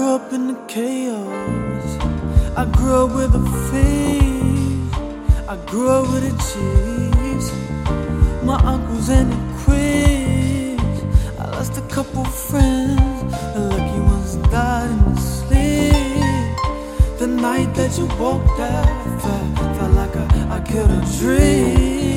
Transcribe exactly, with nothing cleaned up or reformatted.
grew up in the chaos. I grew up with the faith. I grew up with the cheese. My uncles and the quiz. I lost a couple friends. The lucky ones died in the sleep. The night that you walked out felt, felt like I, I killed a dream.